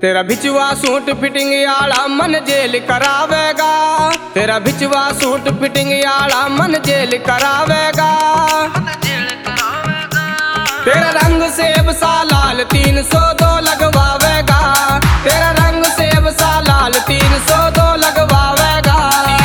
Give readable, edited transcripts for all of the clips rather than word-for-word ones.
तेरा बिचवा suit fitting आला मन जेल करावेगा। तेरा बिचवा सूट फिटिंग आला मन जेल करावेगा। तेरा रंग सेब सा लाल 302 लगवावेगा। तेरा रंग सेब सा लाल 302 लगवावेगा।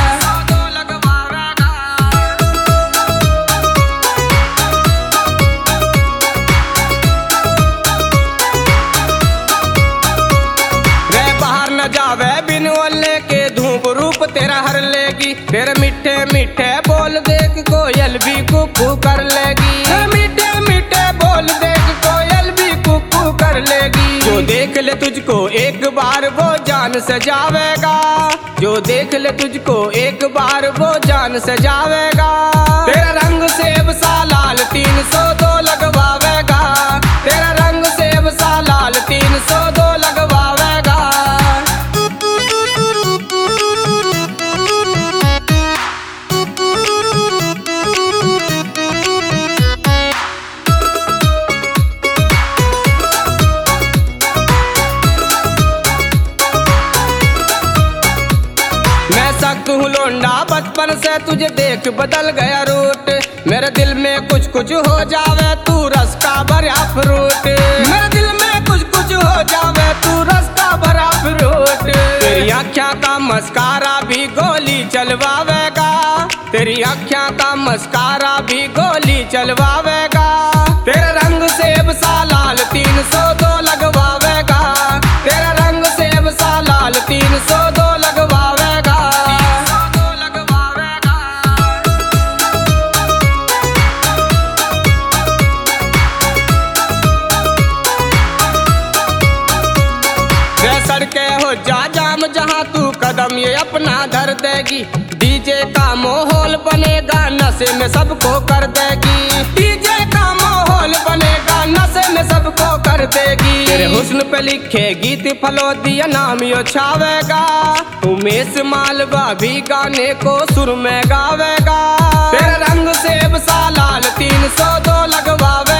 रे बाहर न जावे बिन ओले के धूप रूप तेरा हर लेगी। तेरे मीठे मीठे बोल देख कोयल भी कुकू कर लेगी। बोल देख कोयल भी कुकू कर लेगी। जो देख ले तुझको एक बार वो जान से जावेगा। जो देख ले तुझको एक बार वो जान से जावेगा। तेरा रंग सेब सा लाल 302 लगवावेगा। तेरा रंग सेब सा लाल 302 लगवावेगा। सख्त हूँ लोंडा बचपन से तुझे देख बदल गया रूट। मेरे दिल में कुछ कुछ हो जावे तू रस का भरा फ्रूट। मेरे दिल में कुछ कुछ हो जावे तू रस का भरा फ्रूट। तेरी आँखों का मस्कारा भी गोली चलवावेगा। तेरी आँखों का मस्कारा भी गोली चलवावेगा। तेरा रंग सेब सा लाल 302 लगवावेगा। तेरा रंग सेब सा लाल 302 लगवावेगा। सड़के हो जा जाम जहाँ तू कदम ये अपना धर देगी। डीजे का माहौल बनेगा नशे में सबको कर देगी। डीजे का माहौल बनेगा नशे में सबको कर देगी। तेरे हुस्न पे लिखे गीत फलोदिया नाम यो छावेगा। उमेश मालवा भी गाने को सुर में गावेगा। तेरा रंग सेब सा लाल 302 लगवावे।